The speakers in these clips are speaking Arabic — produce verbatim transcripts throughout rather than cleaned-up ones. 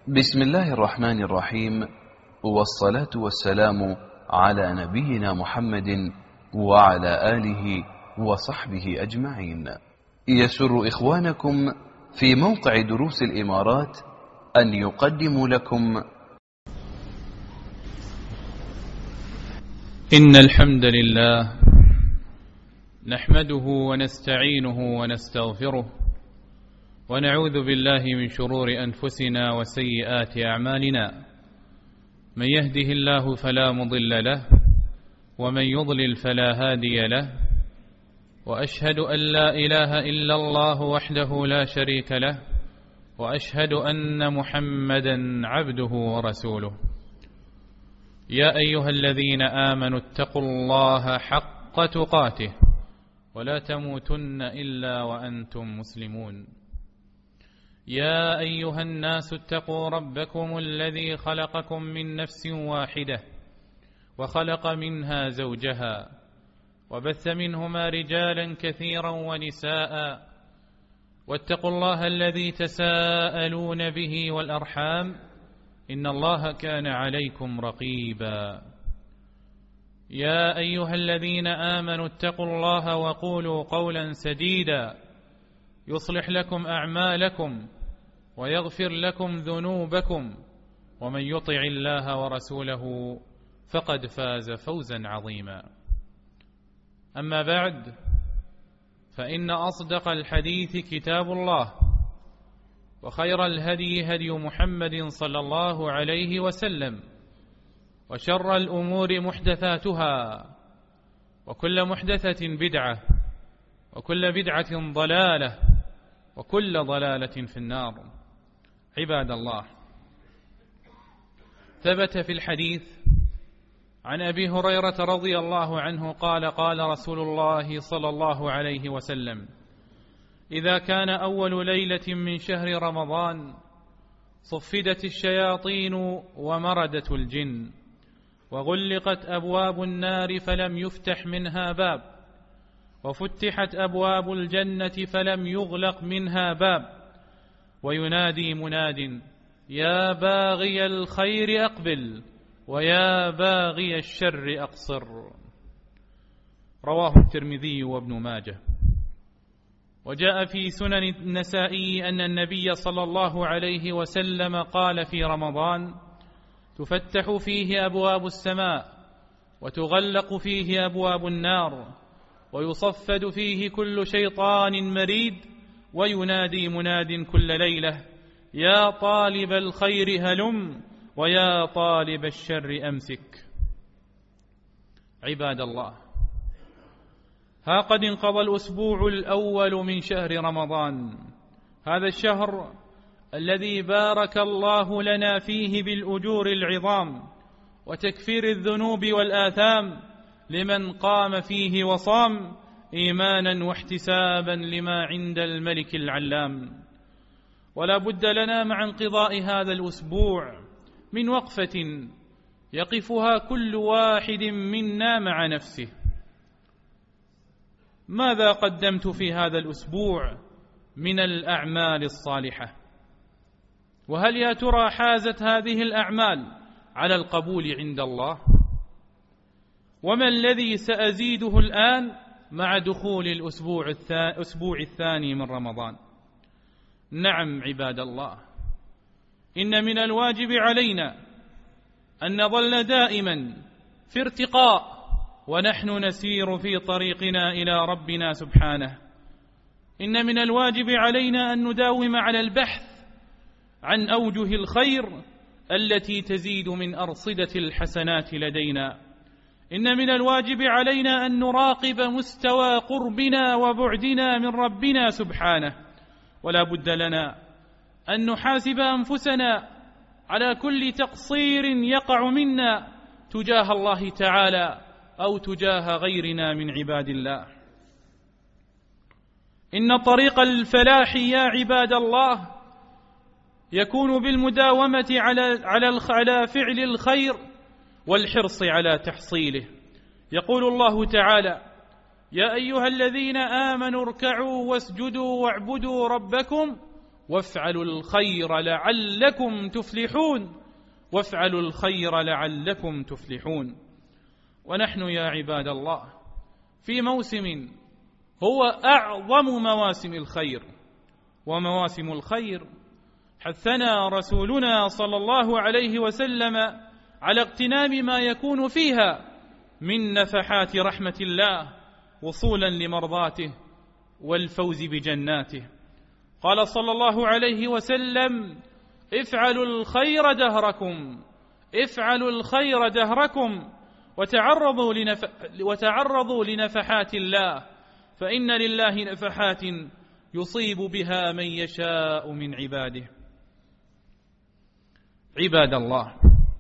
بسم الله الرحمن الرحيم، والصلاة والسلام على نبينا محمد وعلى آله وصحبه أجمعين. يسر إخوانكم في موقع دروس الإمارات أن يقدموا لكم إن الحمد لله نحمده ونستعينه ونستغفره ونعوذ بالله من شرور أنفسنا وسيئات أعمالنا. من يهده الله فلا مضل له ومن يضلل فلا هادي له، وأشهد أن لا إله إلا الله وحده لا شريك له، وأشهد أن محمدا عبده ورسوله. يا أيها الذين آمنوا اتقوا الله حق تقاته ولا تموتن إلا وأنتم مسلمون. يا أيها الناس اتقوا ربكم الذي خلقكم من نفس واحدة وخلق منها زوجها وبث منهما رجالا كثيرا ونساء، واتقوا الله الذي تساءلون به والأرحام إن الله كان عليكم رقيبا. يا أيها الذين آمنوا اتقوا الله وقولوا قولا سديدا يصلح لكم أعمالكم ويغفر لكم ذنوبكم، ومن يطع الله ورسوله فقد فاز فوزا عظيما. أما بعد، فإن أصدق الحديث كتاب الله، وخير الهدي هدي محمد صلى الله عليه وسلم، وشر الأمور محدثاتها، وكل محدثة بدعة، وكل بدعة ضلالة، وكل ضلالة في النار. عباد الله، ثبت في الحديث عن أبي هريرة رضي الله عنه قال قال رسول الله صلى الله عليه وسلم: إذا كان أول ليلة من شهر رمضان صفدت الشياطين ومردت الجن، وغلقت أبواب النار فلم يفتح منها باب، وفتحت أبواب الجنة فلم يغلق منها باب، وينادي مناد: يا باغي الخير أقبل ويا باغي الشر أقصر. رواه الترمذي وابن ماجه. وجاء في سنن النسائي أن النبي صلى الله عليه وسلم قال في رمضان: تفتح فيه أبواب السماء وتغلق فيه أبواب النار، ويصفد فيه كل شيطان مريد، وينادي مناد كل ليلة: يا طالب الخير هلم ويا طالب الشر أمسك. عباد الله، ها قد انقضى الأسبوع الأول من شهر رمضان، هذا الشهر الذي بارك الله لنا فيه بالأجور العظام وتكفير الذنوب والآثام لمن قام فيه وصام إيمانا واحتسابا لما عند الملك العلام. ولا بد لنا مع انقضاء هذا الأسبوع من وقفة يقفها كل واحد منا مع نفسه. ماذا قدمت في هذا الأسبوع من الأعمال الصالحة؟ وهل يا ترى حازت هذه الأعمال على القبول عند الله؟ وما الذي سأزيده الآن مع دخول الأسبوع الثاني من رمضان؟ نعم عباد الله، إن من الواجب علينا أن نظل دائما في ارتقاء ونحن نسير في طريقنا إلى ربنا سبحانه. إن من الواجب علينا أن نداوم على البحث عن أوجه الخير التي تزيد من أرصدة الحسنات لدينا. إن من الواجب علينا أن نراقب مستوى قربنا وبعدنا من ربنا سبحانه. ولا بد لنا أن نحاسب أنفسنا على كل تقصير يقع منا تجاه الله تعالى أو تجاه غيرنا من عباد الله. إن طريق الفلاح يا عباد الله يكون بالمداومة على على على فعل الخير والحرص على تحصيله. يقول الله تعالى: يا أيها الذين آمنوا اركعوا واسجدوا واعبدوا ربكم وافعلوا الخير لعلكم تفلحون وافعلوا الخير لعلكم تفلحون. ونحن يا عباد الله في موسم هو أعظم مواسم الخير، ومواسم الخير حثنا رسولنا صلى الله عليه وسلم على اغتنام ما يكون فيها من نفحات رحمة الله وصولا لمرضاته والفوز بجناته. قال صلى الله عليه وسلم: افعلوا الخير دهركم افعلوا الخير دهركم وتعرضوا, لنف... وتعرضوا لنفحات الله، فإن لله نفحات يصيب بها من يشاء من عباده. عباد الله،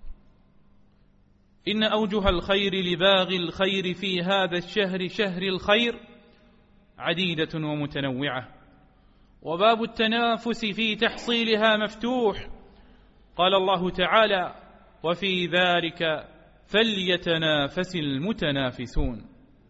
إن أوجه الخير لباغي الخير في هذا الشهر شهر الخير عديدة ومتنوعة، وباب التنافس في تحصيلها مفتوح. قال الله تعالى: وفي ذلك فليتنافس المتنافسون.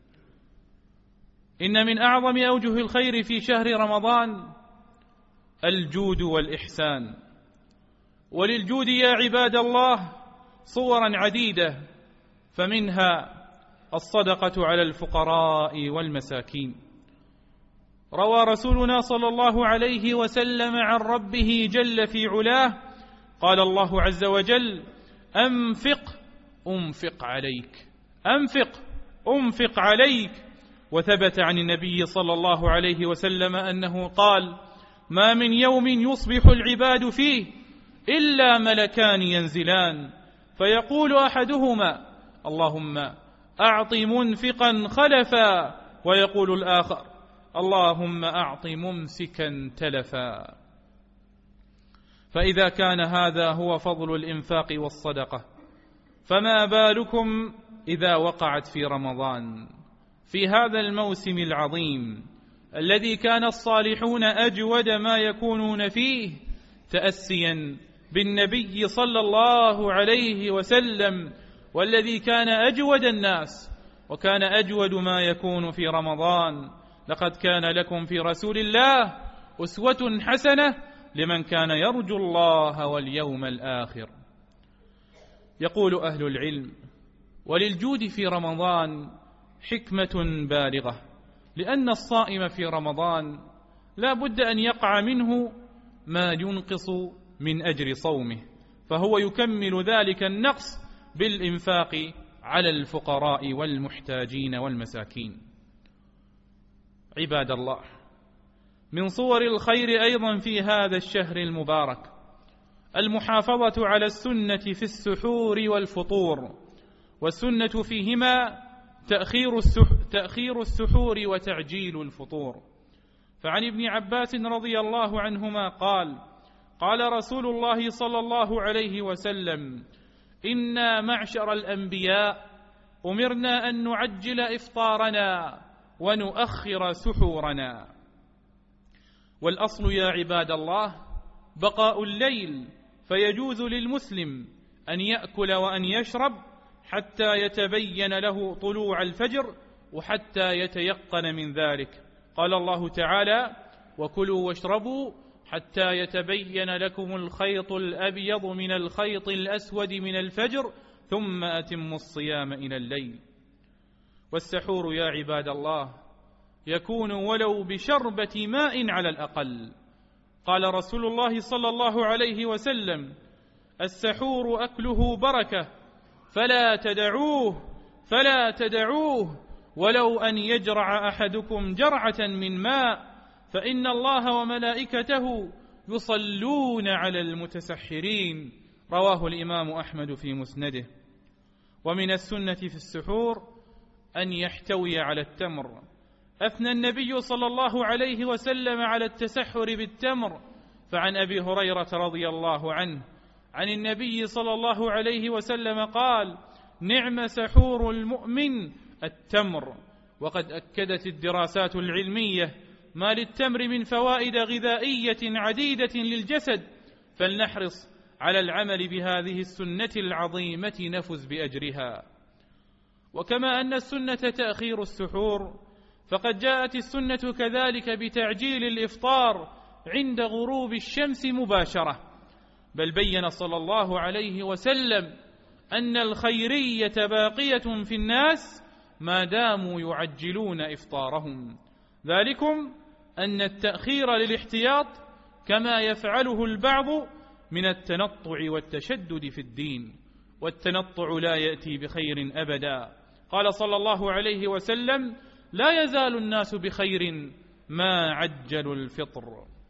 إن من أعظم أوجه الخير في شهر رمضان الجود والإحسان. وللجود يا عباد الله صورا عديدة، فمنها الصدقة على الفقراء والمساكين. روى رسولنا صلى الله عليه وسلم عن ربه جل في علاه قال الله عز وجل: أنفق أنفق عليك أنفق أنفق عليك. وثبت عن النبي صلى الله عليه وسلم أنه قال: ما من يوم يصبح العباد فيه إلا ملكان ينزلان فيقول أحدهما: اللهم أعط منفقا خلفا، ويقول الآخر: اللهم أعط ممسكا تلفا. فإذا كان هذا هو فضل الإنفاق والصدقة، فما بالكم إذا وقعت في رمضان، في هذا الموسم العظيم الذي كان الصالحون أجود ما يكونون فيه، تأسيا بالنبي صلى الله عليه وسلم، والذي كان أجود الناس وكان أجود ما يكون في رمضان. لقد كان لكم في رسول الله أسوة حسنة لمن كان يرجو الله واليوم الآخر. يقول أهل العلم: وللجود في رمضان حكمة بالغة، لأن الصائم في رمضان لا بد أن يقع منه ما ينقص من أجر صومه، فهو يكمل ذلك النقص بالإنفاق على الفقراء والمحتاجين والمساكين. عباد الله، من صور الخير أيضا في هذا الشهر المبارك المحافظة على السنة في السحور والفطور، والسنة فيهما تأخير, السح... تأخير السحور وتعجيل الفطور. فعن ابن عباس رضي الله عنهما قال: قال رسول الله صلى الله عليه وسلم: إنا معشر الأنبياء أمرنا أن نعجل إفطارنا ونؤخر سحورنا. والأصل يا عباد الله بقاء الليل، فيجوز للمسلم أن يأكل وأن يشرب حتى يتبين له طلوع الفجر وحتى يتيقن من ذلك. قال الله تعالى: وكلوا واشربوا حتى يتبين لكم الخيط الأبيض من الخيط الأسود من الفجر ثم أتموا الصيام إلى الليل. والسحور يا عباد الله يكون ولو بشربة ماء على الأقل. قال رسول الله صلى الله عليه وسلم: السحور أكله بركة فلا تدعوه فلا تدعوه ولو أن يجرع أحدكم جرعة من ماء، فإن الله وملائكته يصلون على المتسحرين. رواه الإمام أحمد في مسنده. ومن السنة في السحور أن يحتوي على التمر. أثنى النبي صلى الله عليه وسلم على التسحر بالتمر، فعن أبي هريرة رضي الله عنه عن النبي صلى الله عليه وسلم قال: نعم سحور المؤمن التمر. وقد أكدت الدراسات العلمية ما للتمر من فوائد غذائية عديدة للجسد، فلنحرص على العمل بهذه السنة العظيمة نفز بأجرها. وكما أن السنة تأخير السحور، فقد جاءت السنة كذلك بتعجيل الإفطار، عند غروب الشمس مباشرة، بل بين صلى الله عليه وسلم أن الخيرية باقية في الناس ما داموا يعجلون إفطارهم، ذلكم أن التأخير للاحتياط كما يفعله البعض من التنطع والتشدد في الدين، والتنطع لا يأتي بخير أبدا. قال صلى الله عليه وسلم: لا يزال الناس بخير ما عجلوا الفطر.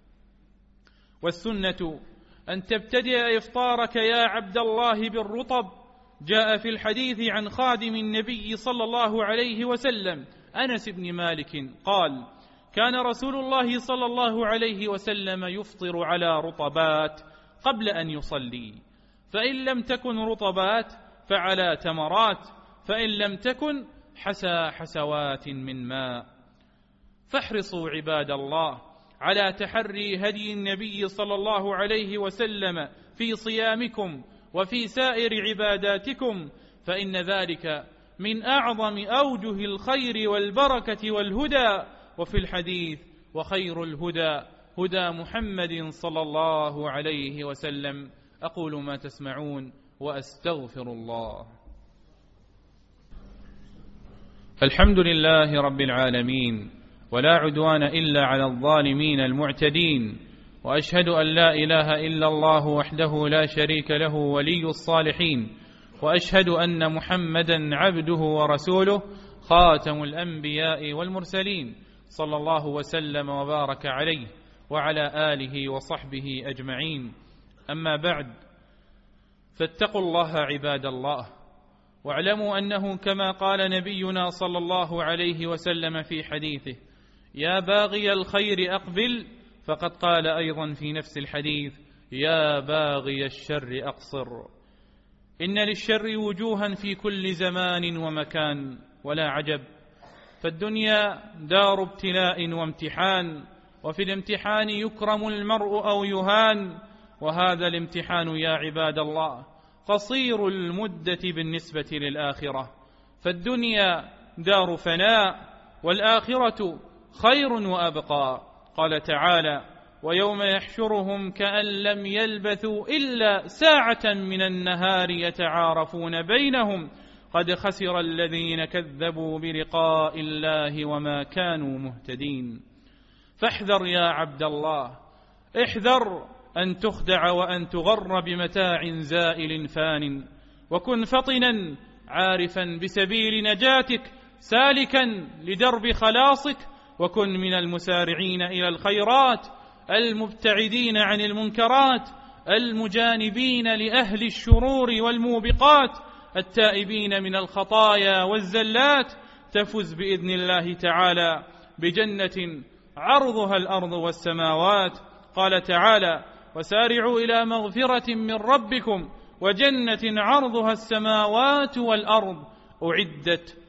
والسنة أن تبتدئ إفطارك يا عبد الله بالرطب. جاء في الحديث عن خادم النبي صلى الله عليه وسلم أنس بن مالك قال: كان رسول الله صلى الله عليه وسلم يفطر على رطبات قبل أن يصلي، فإن لم تكن رطبات فعلى تمرات، فإن لم تكن حسى حسوات من ماء. فاحرصوا عباد الله على تحري هدي النبي صلى الله عليه وسلم في صيامكم وفي سائر عباداتكم، فإن ذلك من أعظم أوجه الخير والبركة والهدى. وفي الحديث: وخير الهدى هدى محمد صلى الله عليه وسلم. أقول ما تسمعون وأستغفر الله. الحمد لله رب العالمين، ولا عدوان إلا على الظالمين المعتدين، وأشهد أن لا إله إلا الله وحده لا شريك له ولي الصالحين، وأشهد أن محمدا عبده ورسوله خاتم الأنبياء والمرسلين، صلى الله وسلم وبارك عليه وعلى آله وصحبه أجمعين. أما بعد، فاتقوا الله عباد الله، واعلموا أنه كما قال نبينا صلى الله عليه وسلم في حديثه: يا باغي الخير أقبل، فقد قال أيضا في نفس الحديث: يا باغي الشر أقصر. إن للشر وجوها في كل زمان ومكان، ولا عجب، فالدنيا دار ابتلاء وامتحان، وفي الامتحان يكرم المرء أو يهان، وهذا الامتحان يا عباد الله قصير المدة بالنسبة للآخرة، فالدنيا دار فناء والآخرة خير وأبقى. قال تعالى: ويوم يحشرهم كأن لم يلبثوا إلا ساعة من النهار يتعارفون بينهم قد خسر الذين كذبوا بلقاء الله وما كانوا مهتدين. فاحذر يا عبد الله، احذر أن تخدع وأن تغر بمتاع زائل فان، وكن فطنا عارفا بسبيل نجاتك سالكا لدرب خلاصك، وكن من المسارعين إلى الخيرات المبتعدين عن المنكرات المجانبين لأهل الشرور والموبقات التائبين من الخطايا والزلات، تفز بإذن الله تعالى بجنة عرضها الأرض والسماوات. قال تعالى: وسارعوا إلى مغفرة من ربكم وجنة عرضها السماوات والأرض أعدت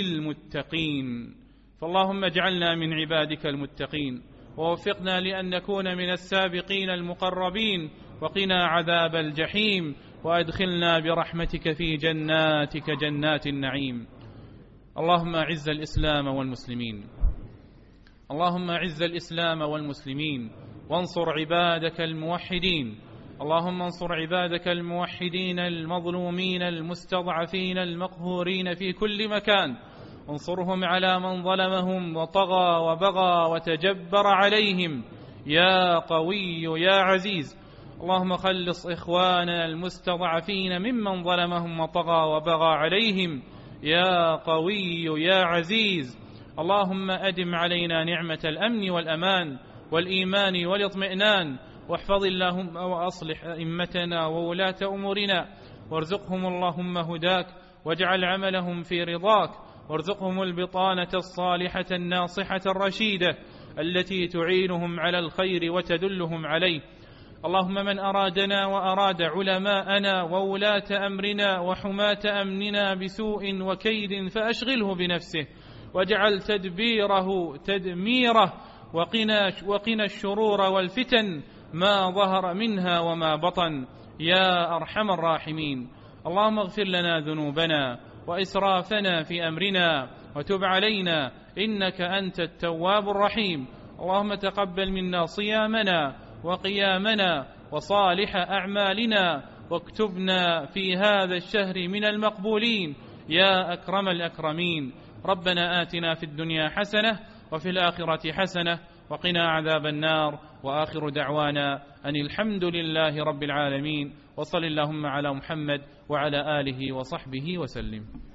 للمتقين. فاللهم اجعلنا من عبادك المتقين، ووفقنا لأن نكون من السابقين المقربين، وقنا عذاب الجحيم، وأدخلنا برحمتك في جناتك جنات النعيم. اللهم أعز الإسلام والمسلمين، اللهم أعز الإسلام والمسلمين، وانصر عبادك الموحدين. اللهم انصر عبادك الموحدين المظلومين المستضعفين المقهورين في كل مكان، انصرهم على من ظلمهم وطغى وبغى وتجبر عليهم يا قوي يا عزيز. اللهم خلص إخواننا المستضعفين ممن ظلمهم وطغى وبغى عليهم يا قوي يا عزيز. اللهم أدم علينا نعمة الأمن والأمان والإيمان والاطمئنان، واحفظ اللهم وأصلح أئمتنا وولاة أمورنا، وارزقهم اللهم هداك، واجعل عملهم في رضاك، وارزقهم البطانة الصالحة الناصحة الرشيدة التي تعينهم على الخير وتدلهم عليه. اللهم من أرادنا وأراد علماءنا وولاة أمرنا وحماة أمننا بسوء وكيد فأشغله بنفسه، واجعل تدبيره تدميره، وقنا, وقنا الشرور والفتن ما ظهر منها وما بطن يا أرحم الراحمين. اللهم اغفر لنا ذنوبنا وإسرافنا في أمرنا، وتب علينا إنك أنت التواب الرحيم. اللهم تقبل منا صيامنا وقيامنا وصالح أعمالنا، واكتبنا في هذا الشهر من المقبولين يا أكرم الأكرمين. ربنا آتنا في الدنيا حسنة وفي الآخرة حسنة وقنا عذاب النار، وآخر دعوانا أن الحمد لله رب العالمين، وصل اللهم على محمد وعلى آله وصحبه وسلم.